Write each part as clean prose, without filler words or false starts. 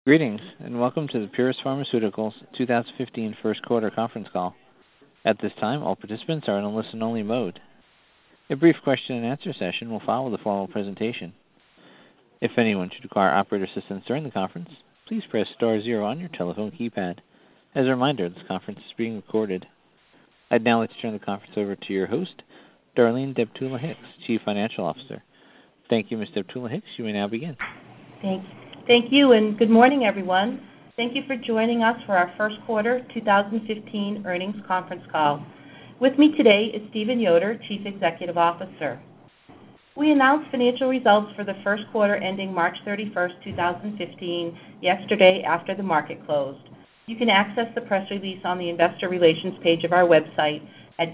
Greetings, and welcome to the Pieris Pharmaceuticals 2015 first quarter conference call. At this time, all participants are in a listen-only mode. A brief question-and-answer session will follow the formal presentation. If anyone should require operator assistance during the conference, please press star zero on your telephone keypad. As a reminder, this conference is being recorded. I'd now like to turn the conference over to your host, Darlene Deptula-Hicks, Chief Financial Officer. Thank you, Ms. Deptula-Hicks. You may now begin. Thank you, and good morning, everyone. Thank you for joining us for our first quarter 2015 earnings conference call. With me today is Stephen Yoder, Chief Executive Officer. We announced financial results for the first quarter ending March 31st, 2015, yesterday after the market closed. You can access the press release on the investor relations page of our website at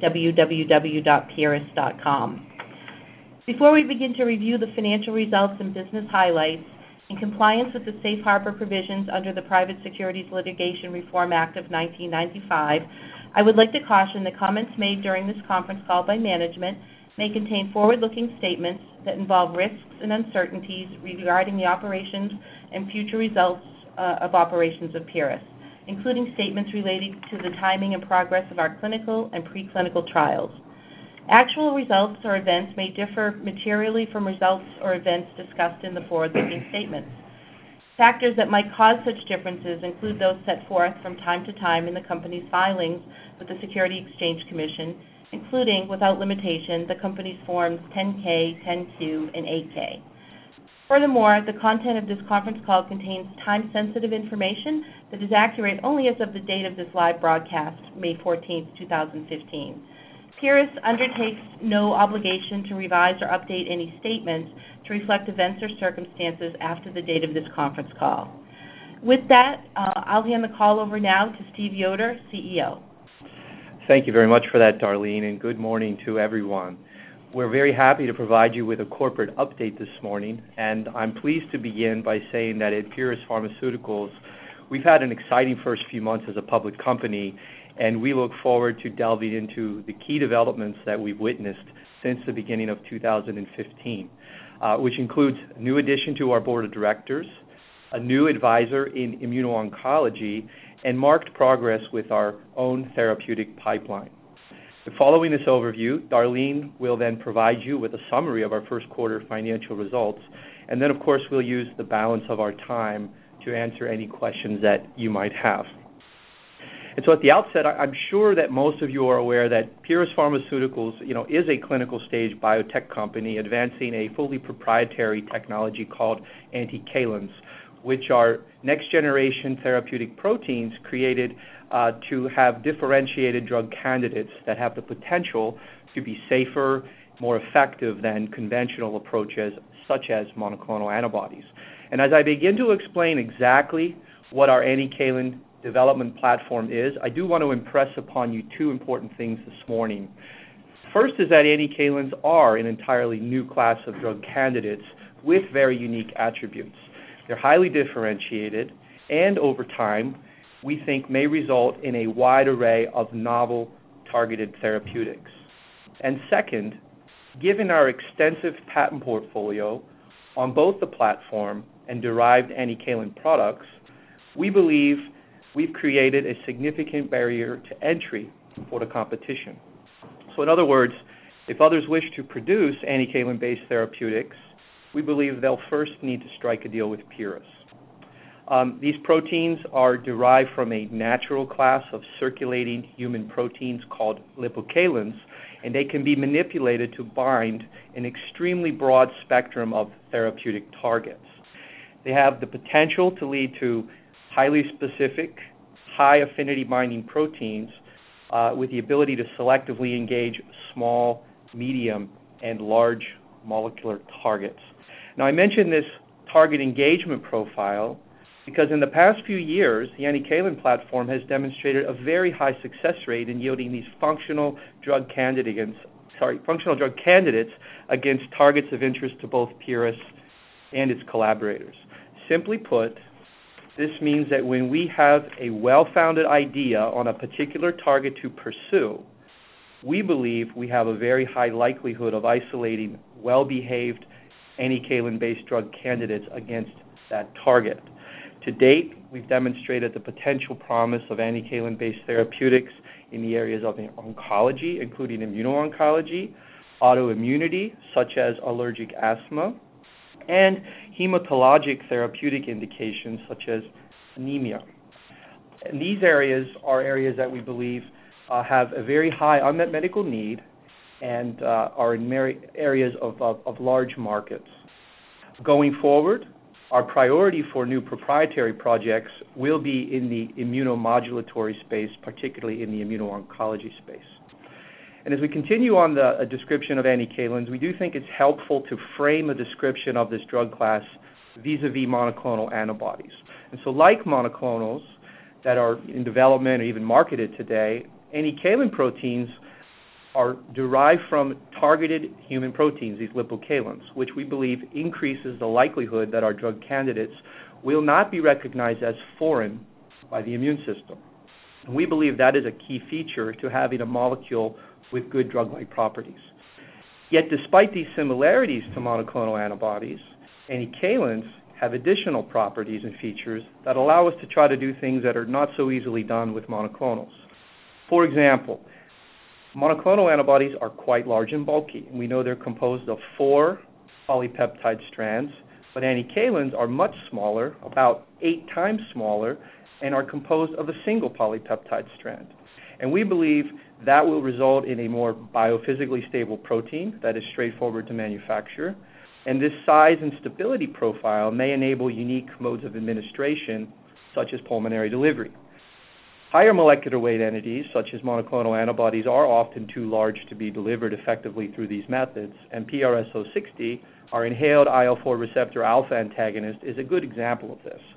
www.pieris.com. Before we begin to review the financial results and business highlights, in compliance with the safe harbor provisions under the Private Securities Litigation Reform Act of 1995, I would like to caution that comments made during this conference call by management may contain forward-looking statements that involve risks and uncertainties regarding the operations and future results of operations of Pieris, including statements relating to the timing and progress of our clinical and preclinical trials. Actual results or events may differ materially from results or events discussed in the forward-looking statements. Factors that might cause such differences include those set forth from time to time in the company's filings with the Securities and Exchange Commission, including, without limitation, the company's Forms 10-K, 10-Q, and 8-K. Furthermore, the content of this conference call contains time-sensitive information that is accurate only as of the date of this live broadcast, May 14th, 2015. Pieris undertakes no obligation to revise or update any statements to reflect events or circumstances after the date of this conference call. With that, I'll hand the call over now to Steve Yoder, CEO. Thank you very much for that, Darlene, and good morning to everyone. We're very happy to provide you with a corporate update this morning, and I'm pleased to begin by saying that at Pieris Pharmaceuticals, we've had an exciting first few months as a public company, and we look forward to delving into the key developments that we've witnessed since the beginning of 2015, which includes a new addition to our board of directors, a new advisor in immuno-oncology, and marked progress with our own therapeutic pipeline. Following this overview, Darlene will then provide you with a summary of our first quarter financial results, and then, of course, we'll use the balance of our time to answer any questions that you might have. And so at the outset, I'm sure that most of you are aware that Pieris Pharmaceuticals, is a clinical stage biotech company advancing a fully proprietary technology called anticalins, which are next-generation therapeutic proteins created to have differentiated drug candidates that have the potential to be safer, more effective than conventional approaches such as monoclonal antibodies. And as I begin to explain exactly what our anticalin development platform is, I do want to impress upon you two important things this morning. First is that anticalins are an entirely new class of drug candidates with very unique attributes. They're highly differentiated, and over time, we think may result in a wide array of novel targeted therapeutics. And second, given our extensive patent portfolio on both the platform and derived anticalin products, we believe we've created a significant barrier to entry for the competition. So in other words, if others wish to produce anticalin-based therapeutics, we believe they'll first need to strike a deal with Pieris. These proteins are derived from a natural class of circulating human proteins called lipocalins, and they can be manipulated to bind an extremely broad spectrum of therapeutic targets. They have the potential to lead to highly specific, high-affinity binding proteins with the ability to selectively engage small, medium, and large molecular targets. Now, I mention this target engagement profile because in the past few years, the anticalin platform has demonstrated a very high success rate in yielding these functional drug candidates against targets of interest to both Pieris and its collaborators. Simply put, this means that when we have a well-founded idea on a particular target to pursue, we believe we have a very high likelihood of isolating well-behaved anticalin-based drug candidates against that target. To date, we've demonstrated the potential promise of anticalin-based therapeutics in the areas of oncology, including immuno-oncology, autoimmunity, such as allergic asthma, and hematologic therapeutic indications, such as anemia. And these areas are areas that we believe have a very high unmet medical need and are in areas of large markets. Going forward, our priority for new proprietary projects will be in the immunomodulatory space, particularly in the immuno-oncology space. And as we continue on the description of anticalins, we do think it's helpful to frame a description of this drug class vis-a-vis monoclonal antibodies. And so like monoclonals that are in development or even marketed today, anticalin proteins are derived from targeted human proteins, these lipocalins, which we believe increases the likelihood that our drug candidates will not be recognized as foreign by the immune system. And we believe that is a key feature to having a molecule with good drug-like properties. Yet despite these similarities to monoclonal antibodies, anticalins have additional properties and features that allow us to try to do things that are not so easily done with monoclonals. For example, monoclonal antibodies are quite large and bulky, and we know they're composed of 4 polypeptide strands, but anticalins are much smaller, about 8 times smaller, and are composed of a single polypeptide strand. And we believe that will result in a more biophysically stable protein that is straightforward to manufacture, and this size and stability profile may enable unique modes of administration, such as pulmonary delivery. Higher molecular weight entities, such as monoclonal antibodies, are often too large to be delivered effectively through these methods, and PRS-060, our inhaled IL-4 receptor alpha antagonist, is a good example of this.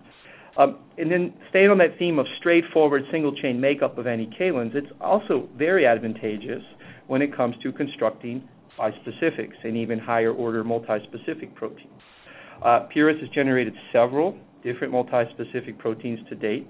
And then staying on that theme of straightforward single-chain makeup of anticalins, it's also very advantageous when it comes to constructing bispecifics and even higher-order multispecific proteins. Pieris has generated several different multispecific proteins to date,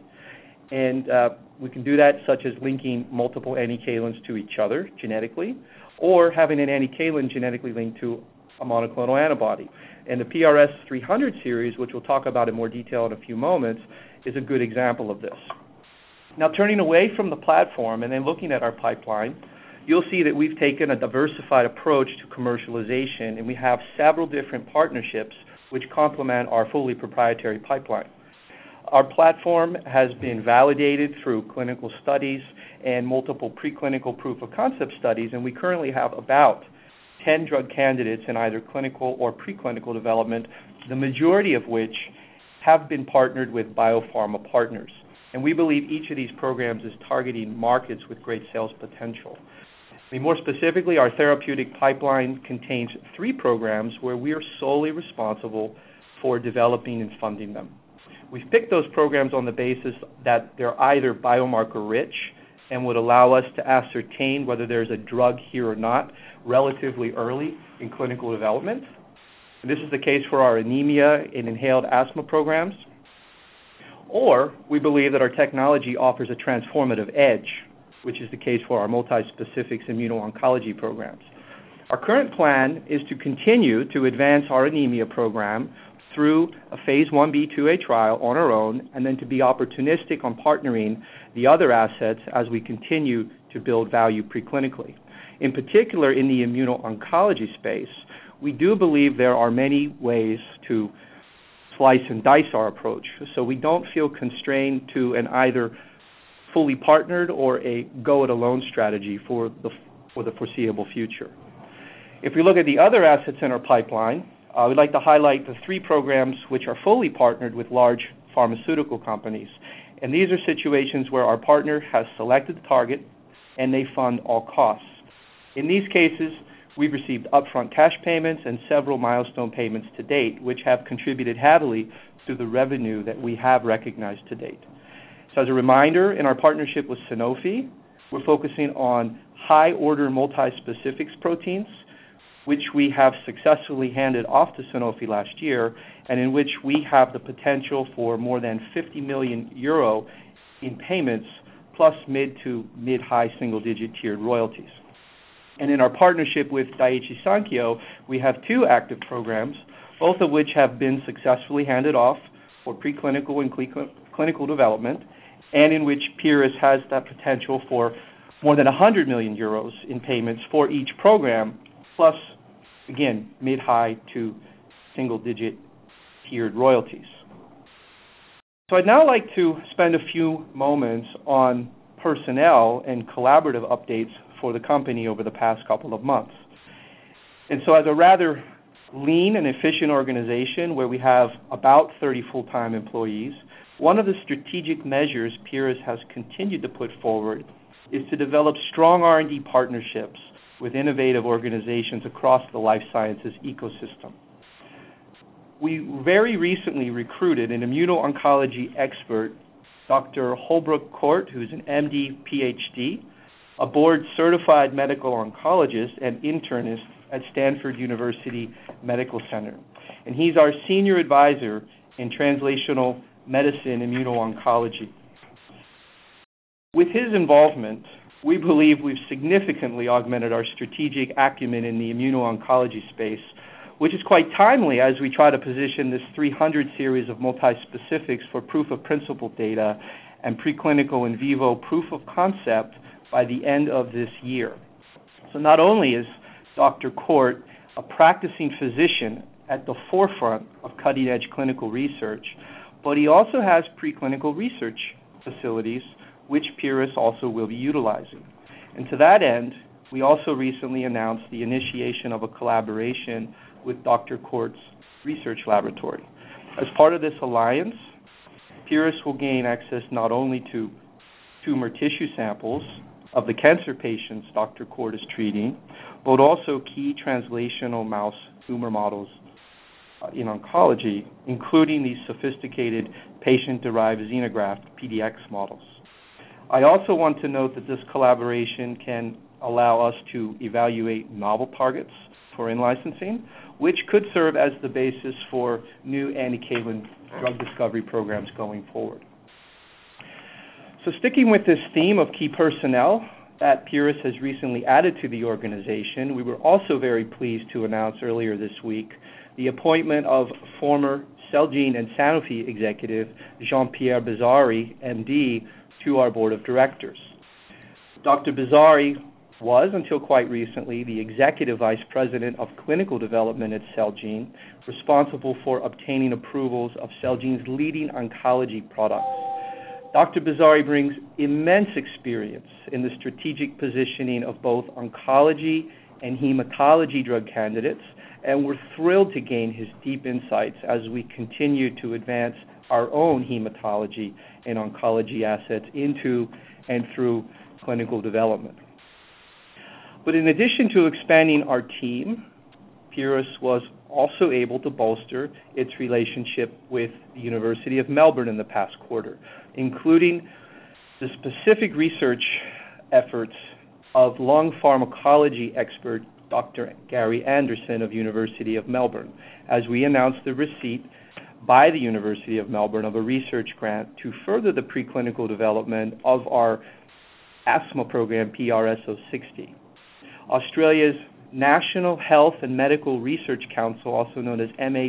and we can do that such as linking multiple anticalins to each other genetically, or having an anticalin genetically linked to a monoclonal antibody. And the PRS-300 series, which we'll talk about in more detail in a few moments, is a good example of this. Now, turning away from the platform and then looking at our pipeline, you'll see that we've taken a diversified approach to commercialization, and we have several different partnerships which complement our fully proprietary pipeline. Our platform has been validated through clinical studies and multiple preclinical proof-of-concept studies, and we currently have about 10 drug candidates in either clinical or preclinical development, the majority of which have been partnered with biopharma partners. And we believe each of these programs is targeting markets with great sales potential. I mean, more specifically, our therapeutic pipeline contains 3 programs where we are solely responsible for developing and funding them. We've picked those programs on the basis that they're either biomarker-rich and would allow us to ascertain whether there's a drug here or not relatively early in clinical development. And this is the case for our anemia and inhaled asthma programs. Or we believe that our technology offers a transformative edge, which is the case for our multispecifics immuno-oncology programs. Our current plan is to continue to advance our anemia program through a phase 1b/2a trial on our own, and then to be opportunistic on partnering the other assets as we continue to build value preclinically. In particular, in the immuno-oncology space, we do believe there are many ways to slice and dice our approach, so we don't feel constrained to an either fully partnered or a go-it-alone strategy for the foreseeable future. If we look at the other assets in our pipeline, we'd like to highlight the 3 programs which are fully partnered with large pharmaceutical companies. And these are situations where our partner has selected the target and they fund all costs. In these cases, we've received upfront cash payments and several milestone payments to date, which have contributed heavily to the revenue that we have recognized to date. So as a reminder, in our partnership with Sanofi, we're focusing on high-order multispecifics proteins, which we have successfully handed off to Sanofi last year, and in which we have the potential for more than 50 million euro in payments, plus mid to mid-high single-digit tiered royalties. And in our partnership with Daiichi Sankyo, we have 2 active programs, both of which have been successfully handed off for preclinical and clinical development, and in which Pieris has that potential for more than 100 million euros in payments for each program, plus, again, mid-high to single-digit tiered royalties. So I'd now like to spend a few moments on personnel and collaborative updates for the company over the past couple of months. And so as a rather lean and efficient organization where we have about 30 full-time employees, one of the strategic measures Pieris has continued to put forward is to develop strong R&D partnerships with innovative organizations across the life sciences ecosystem. We very recently recruited an immuno-oncology expert, Dr. Holbrook Court, who's an MD, PhD, a board-certified medical oncologist and internist at Stanford University Medical Center. And he's our senior advisor in translational medicine immuno-oncology. With his involvement, we believe we've significantly augmented our strategic acumen in the immuno-oncology space, which is quite timely as we try to position this 300 series of multispecifics for proof of principle data and preclinical in vivo proof of concept by the end of this year. So not only is Dr. Court a practicing physician at the forefront of cutting-edge clinical research, but he also has preclinical research facilities which Pieris also will be utilizing. And to that end, we also recently announced the initiation of a collaboration with Dr. Court's research laboratory. As part of this alliance, Pieris will gain access not only to tumor tissue samples of the cancer patients Dr. Court is treating, but also key translational mouse tumor models in oncology, including these sophisticated patient-derived xenograft PDX models. I also want to note that this collaboration can allow us to evaluate novel targets for in-licensing, which could serve as the basis for new anticalin drug discovery programs going forward. So sticking with this theme of key personnel that Pieris has recently added to the organization, we were also very pleased to announce earlier this week the appointment of former Celgene and Sanofi executive Jean-Pierre Bizzari, MD, to our board of directors. Dr. Bizzari was, until quite recently, the Executive Vice President of Clinical Development at Celgene, responsible for obtaining approvals of Celgene's leading oncology products. Dr. Bizzari brings immense experience in the strategic positioning of both oncology and hematology drug candidates, and we're thrilled to gain his deep insights as we continue to advance our own hematology and oncology assets into and through clinical development. But in addition to expanding our team, Pieris was also able to bolster its relationship with the University of Melbourne in the past quarter, including the specific research efforts of lung pharmacology expert Dr. Gary Anderson of University of Melbourne, as we announced the receipt by the University of Melbourne of a research grant to further the preclinical development of our asthma program, PRS-060. Australia's National Health and Medical Research Council, also known as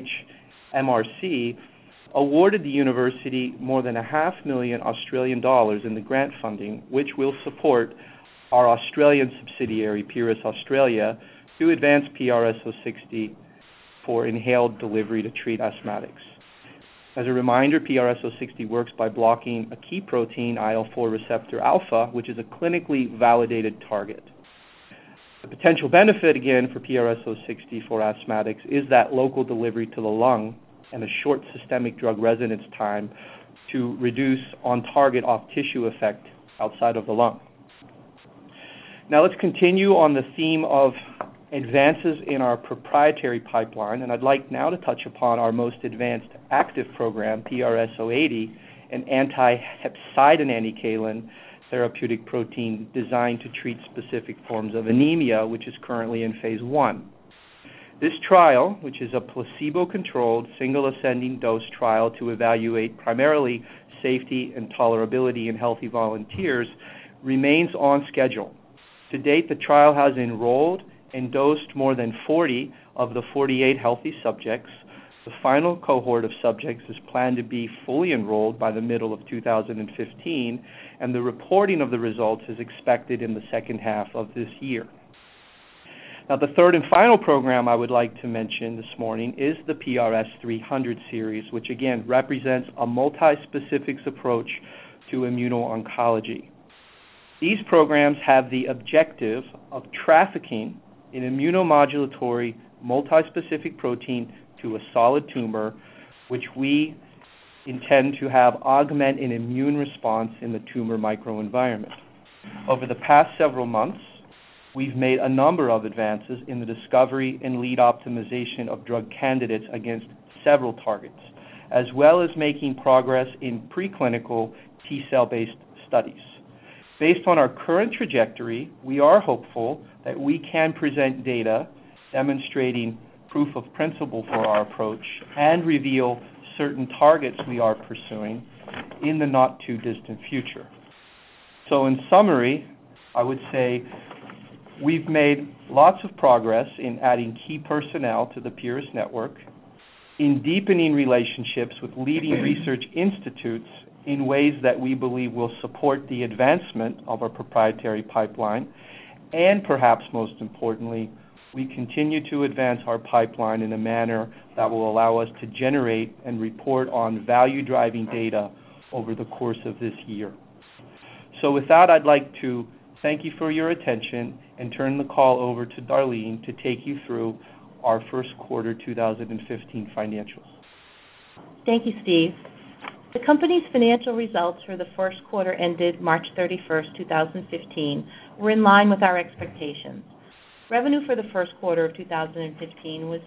MHMRC, awarded the university more than $500,000 Australian in the grant funding, which will support our Australian subsidiary, Pieris Australia, to advance PRS-060 for inhaled delivery to treat asthmatics. As a reminder, PRS-060 works by blocking a key protein, IL-4 receptor alpha, which is a clinically validated target. The potential benefit, again, for PRS-060 for asthmatics is that local delivery to the lung and a short systemic drug residence time to reduce on-target off-tissue effect outside of the lung. Now let's continue on the theme of advances in our proprietary pipeline, and I'd like now to touch upon our most advanced active program, PRS-080, an anti-hepcidin anticalin therapeutic protein designed to treat specific forms of anemia, which is currently in phase 1. This trial, which is a placebo-controlled single ascending dose trial to evaluate primarily safety and tolerability in healthy volunteers, remains on schedule. To date, the trial has enrolled and dosed more than 40 of the 48 healthy subjects The final cohort of subjects is planned to be fully enrolled by the middle of 2015, and the reporting of the results is expected in the second half of this year. Now, the third and final program I would like to mention this morning is the PRS-300 series, which again represents a multi-specifics approach to immuno-oncology. These programs have the objective of trafficking an immunomodulatory multi-specific protein to a solid tumor, which we intend to have augment an immune response in the tumor microenvironment. Over the past several months, we've made a number of advances in the discovery and lead optimization of drug candidates against several targets, as well as making progress in preclinical T-cell-based studies. Based on our current trajectory, we are hopeful that we can present data demonstrating proof of principle for our approach and reveal certain targets we are pursuing in the not-too-distant future. So in summary, I would say we've made lots of progress in adding key personnel to the Pieris network, in deepening relationships with leading research institutes in ways that we believe will support the advancement of our proprietary pipeline, and perhaps most importantly, we continue to advance our pipeline in a manner that will allow us to generate and report on value-driving data over the course of this year. So with that, I'd like to thank you for your attention and turn the call over to Darlene to take you through our first quarter 2015 financials. Thank you, Steve. The company's financial results for the first quarter ended March 31st, 2015 were in line with our expectations. Revenue for the first quarter of 2015 was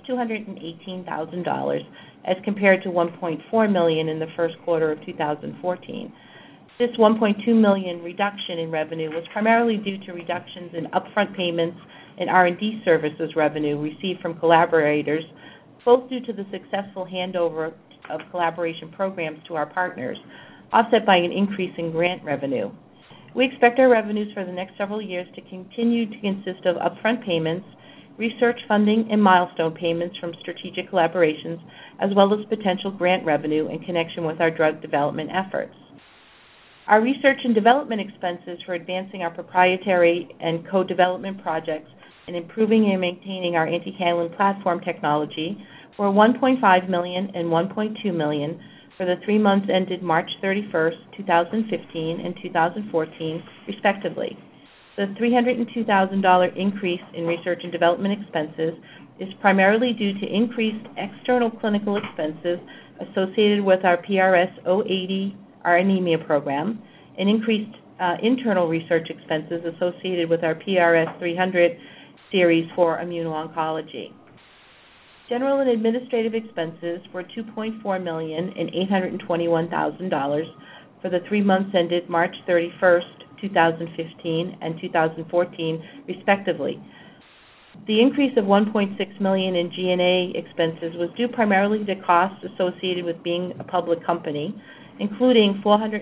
$218,000 as compared to $1.4 million in the first quarter of 2014. This $1.2 million reduction in revenue was primarily due to reductions in upfront payments and R&D services revenue received from collaborators, both due to the successful handover of collaboration programs to our partners, offset by an increase in grant revenue. We expect our revenues for the next several years to continue to consist of upfront payments, research funding, and milestone payments from strategic collaborations, as well as potential grant revenue in connection with our drug development efforts. Our research and development expenses for advancing our proprietary and co-development projects and improving and maintaining our anticancer platform technology were $1.5 million and $1.2 million for the 3 months ended March 31st, 2015 and 2014, respectively. The $302,000 increase in research and development expenses is primarily due to increased external clinical expenses associated with our PRS-080, our anemia program, and increased internal research expenses associated with our PRS-300 series for immuno-oncology. General and administrative expenses were $2.4 million and $821,000 for the 3 months ended March 31st, 2015 and 2014, respectively. The increase of $1.6 million in G&A expenses was due primarily to costs associated with being a public company, including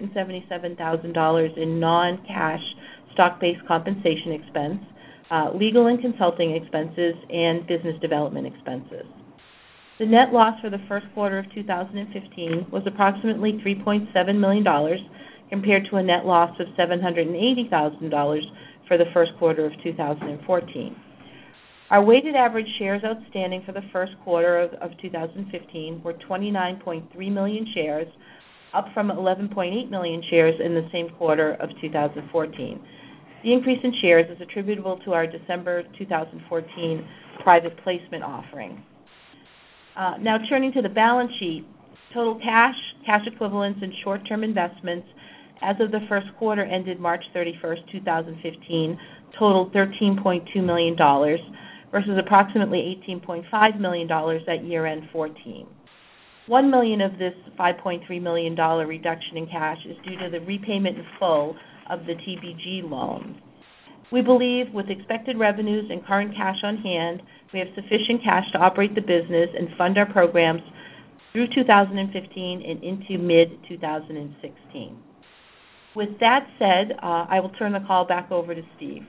$477,000 in non-cash stock-based compensation expense, legal and consulting expenses, and business development expenses. The net loss for the first quarter of 2015 was approximately $3.7 million compared to a net loss of $780,000 for the first quarter of 2014. Our weighted average shares outstanding for the first quarter of 2015 were 29.3 million shares, up from 11.8 million shares in the same quarter of 2014. The increase in shares is attributable to our December 2014 private placement offering. Now turning to the balance sheet, total cash, cash equivalents, and short-term investments as of the first quarter ended March 31st, 2015 totaled $13.2 million versus approximately $18.5 million at year-end 14. $1 million of this $5.3 million reduction in cash is due to the repayment in full of the TBG loan. We believe with expected revenues and current cash on hand, we have sufficient cash to operate the business and fund our programs through 2015 and into mid-2016. With that said, I will turn the call back over to Steve.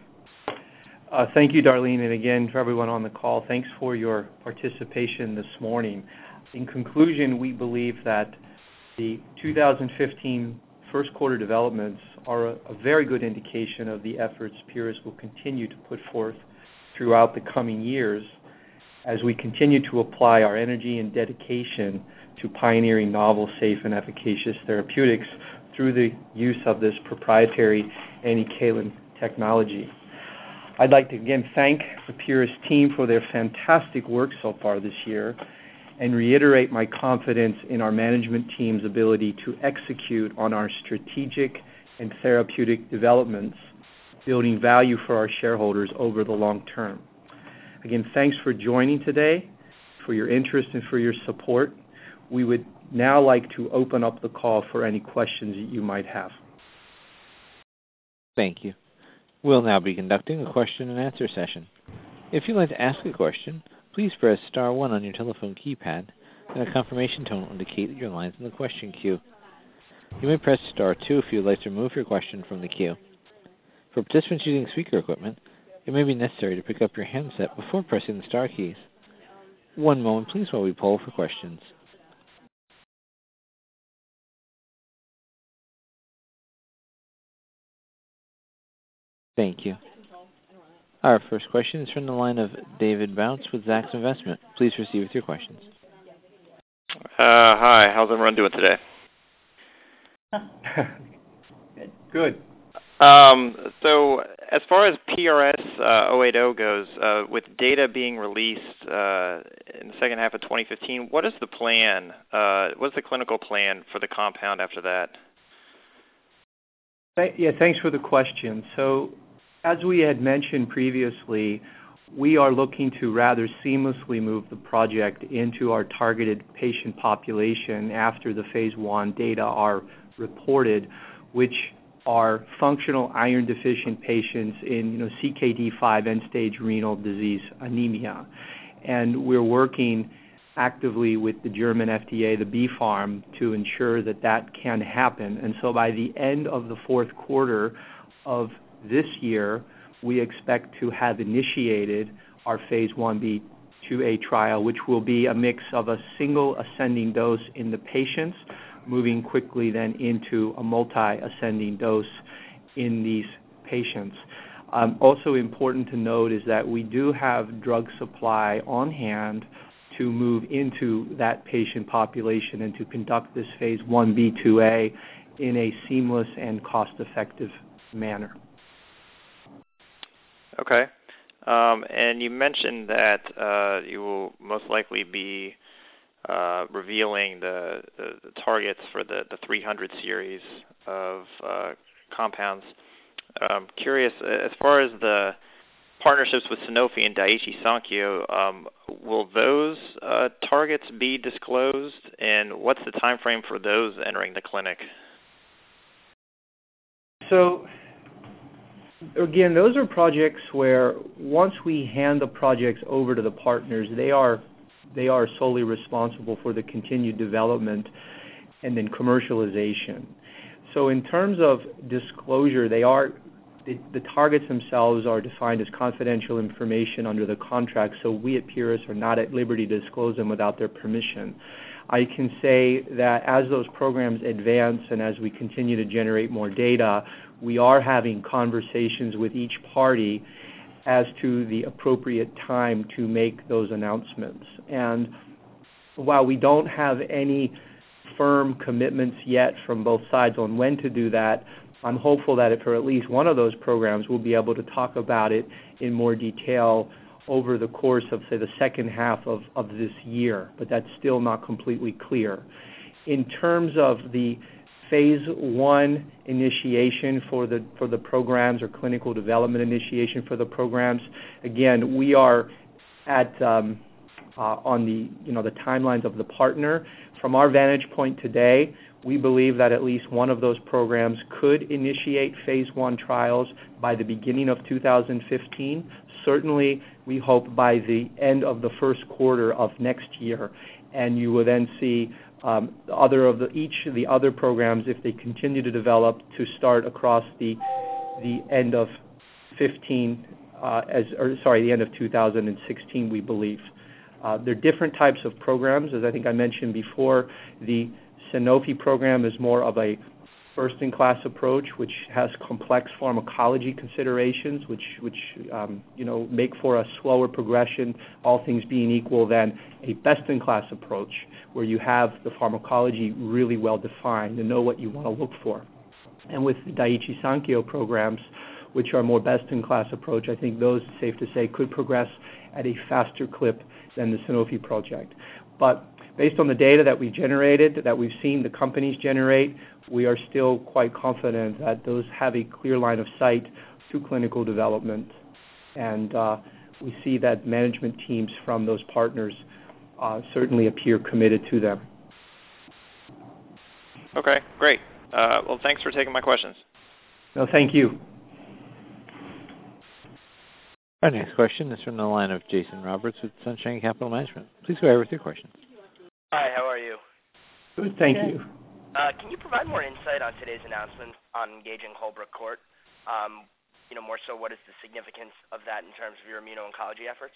Thank you, Darlene, and again, for everyone on the call, thanks for your participation this morning. In conclusion, we believe that the 2015 first quarter developments are a very good indication of the efforts Pieris will continue to put forth throughout the coming years as we continue to apply our energy and dedication to pioneering novel, safe, and efficacious therapeutics through the use of this proprietary anticalin technology. I'd like to again thank the Pieris team for their fantastic work so far this year and reiterate my confidence in our management team's ability to execute on our strategic and therapeutic developments, building value for our shareholders over the long term. Again, thanks for joining today, for your interest and for your support. We would now like to open up the call for any questions that you might have. Thank you. We'll now be conducting a question and answer session. If you'd like to ask a question, please press star 1 on your telephone keypad, and a confirmation tone will indicate that your line is in the question queue. You may press star 2 if you would like to remove your question from the queue. For participants using speaker equipment, it may be necessary to pick up your handset before pressing the star keys. One moment, please, while we poll for questions. Thank you. Our first question is from the line of David Bounce with Zacks Investment. Please proceed with your questions. Hi, how's everyone doing today? Good. So as far as PRS-080 goes, with data being released in the second half of 2015, what is the plan? What's the clinical plan for the compound after that? Thanks for the question. So as we had mentioned previously, we are looking to rather seamlessly move the project into our targeted patient population after the phase 1 data are reported, which are functional iron deficient patients in CKD5 end-stage renal disease anemia. And we're working actively with the German FDA, the BfArM, to ensure that that can happen. And so by the end of the fourth quarter of this year, we expect to have initiated our phase 1b/2a trial, which will be a mix of a single ascending dose in the patients, moving quickly then into a multi-ascending dose in these patients. Also important to note is that we do have drug supply on hand to move into that patient population and to conduct this phase 1b/2a in a seamless and cost-effective manner. Okay. And you mentioned that you will most likely be revealing the targets for the 300 series of compounds. Curious, as far as the partnerships with Sanofi and Daiichi Sankyo, will those targets be disclosed, and what's the time frame for those entering the clinic? So, again, those are projects where once we hand the projects over to the partners, they are solely responsible for the continued development and then commercialization. So in terms of disclosure, the targets themselves are defined as confidential information under the contract, so we at Pieris are not at liberty to disclose them without their permission. I can say that as those programs advance and as we continue to generate more data, we are having conversations with each party as to the appropriate time to make those announcements. And while we don't have any firm commitments yet from both sides on when to do that, I'm hopeful that for at least one of those programs, we'll be able to talk about it in more detail over the course of, say, the second half of this year, but that's still not completely clear. In terms of the phase 1 initiation for the programs or clinical development initiation for the programs, again, we are on the timelines of the partner. From our vantage point today, we believe that at least one of those programs could initiate phase 1 trials by the beginning of 2015. Certainly, we hope by the end of the first quarter of next year, and you will then see each of the other programs, if they continue to develop, to start across the end of the end of 2016, we believe. There are different types of programs. As I think I mentioned before, the Sanofi program is more of a first-in-class approach, which has complex pharmacology considerations, which make for a slower progression, all things being equal, than a best-in-class approach, where you have the pharmacology really well defined and know what you want to look for. And with the Daiichi Sankyo programs, which are more best-in-class approach, I think those, safe to say, could progress at a faster clip than the Sanofi project. But based on the data that we've generated, that we've seen the companies generate, we are still quite confident that those have a clear line of sight to clinical development. And we see that management teams from those partners certainly appear committed to them. Okay, great. Well, thanks for taking my questions. No, thank you. Our next question is from the line of Jason Roberts with Sunshine Capital Management. Please go ahead with your questions. Hi, how are you? Good, thank you. Can you provide more insight on today's announcement on engaging Holbrook Court? More so, what is the significance of that in terms of your immuno-oncology efforts?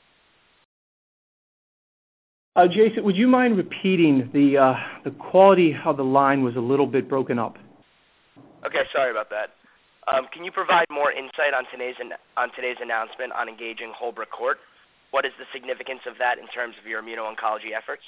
Jason, would you mind repeating? The quality of the line was a little bit broken up. Okay, sorry about that. Can you provide more insight on today's announcement on engaging Holbrook Court? What is the significance of that in terms of your immuno-oncology efforts?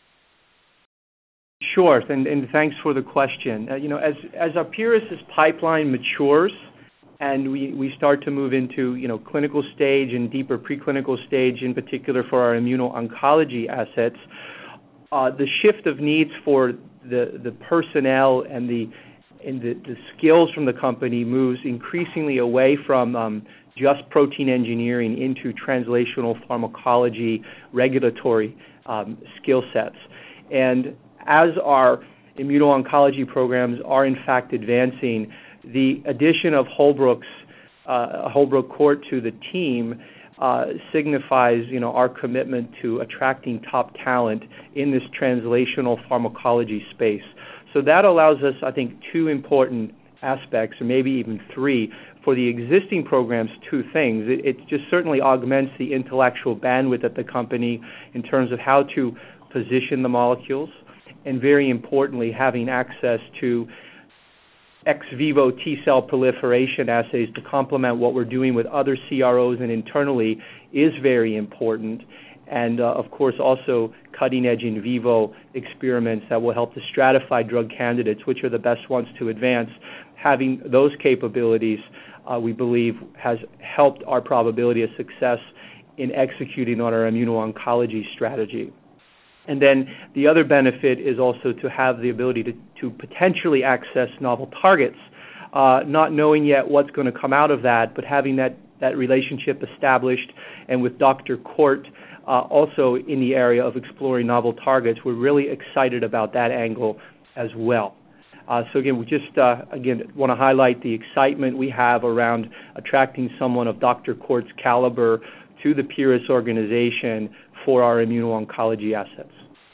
Sure, and thanks for the question. As Apellis' pipeline matures and we start to move into clinical stage and deeper preclinical stage, in particular for our immuno-oncology assets, the shift of needs for the personnel and the skills from the company moves increasingly away from just protein engineering into translational pharmacology, regulatory skill sets. And as our immuno-oncology programs are in fact advancing, the addition of Holbrook Court to the team signifies our commitment to attracting top talent in this translational pharmacology space. So that allows us, I think, two important aspects, or maybe even three. For the existing programs, two things. It just certainly augments the intellectual bandwidth at the company in terms of how to position the molecules, and very importantly, having access to ex vivo T-cell proliferation assays to complement what we're doing with other CROs and internally is very important. And, of course, also cutting-edge in vivo experiments that will help to stratify drug candidates, which are the best ones to advance. Having those capabilities, we believe, has helped our probability of success in executing on our immuno-oncology strategy. And then the other benefit is also to have the ability to potentially access novel targets, not knowing yet what's going to come out of that, but having that relationship established, and with Dr. Court also in the area of exploring novel targets. We're really excited about that angle as well. So again, we just want to highlight the excitement we have around attracting someone of Dr. Court's caliber to the Pieris organization for our immuno-oncology assets.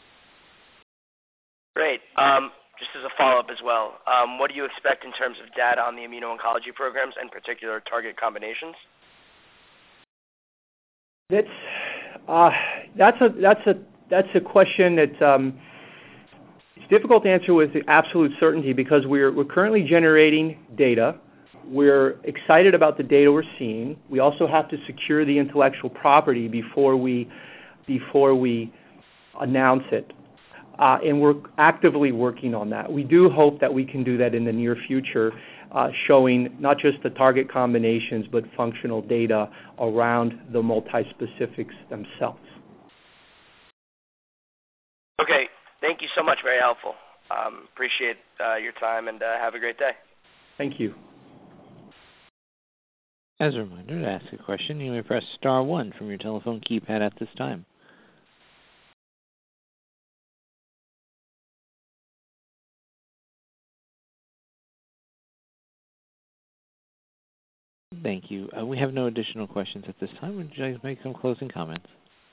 Great. Just as a follow-up as well, what do you expect in terms of data on the immuno-oncology programs and particular target combinations? That's a question that it's difficult to answer with absolute certainty, because we're currently generating data. We're excited about the data we're seeing. We also have to secure the intellectual property before we announce it. And we're actively working on that. We do hope that we can do that in the near future, showing not just the target combinations, but functional data around the multispecifics themselves. Okay. Thank you so much. Very helpful. Appreciate your time, and have a great day. Thank you. As a reminder, to ask a question, you may press star 1 from your telephone keypad at this time. Thank you. We have no additional questions at this time. Would you like to make some closing comments?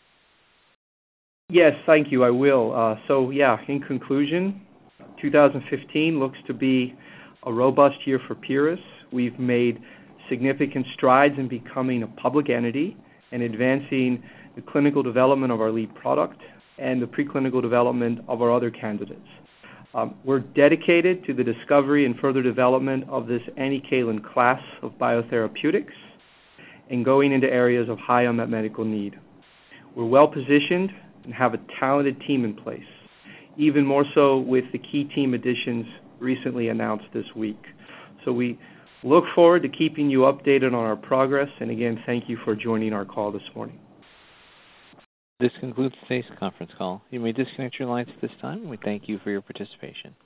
Yes, thank you. I will. In conclusion, 2015 looks to be a robust year for Pieris. We've made significant strides in becoming a public entity and advancing the clinical development of our lead product, and the preclinical development of our other candidates. We're dedicated to the discovery and further development of this anticalin class of biotherapeutics and going into areas of high unmet medical need. We're well positioned and have a talented team in place, even more so with the key team additions recently announced this week. So we look forward to keeping you updated on our progress, and again, thank you for joining our call this morning. This concludes today's conference call. You may disconnect your lines at this time, and we thank you for your participation.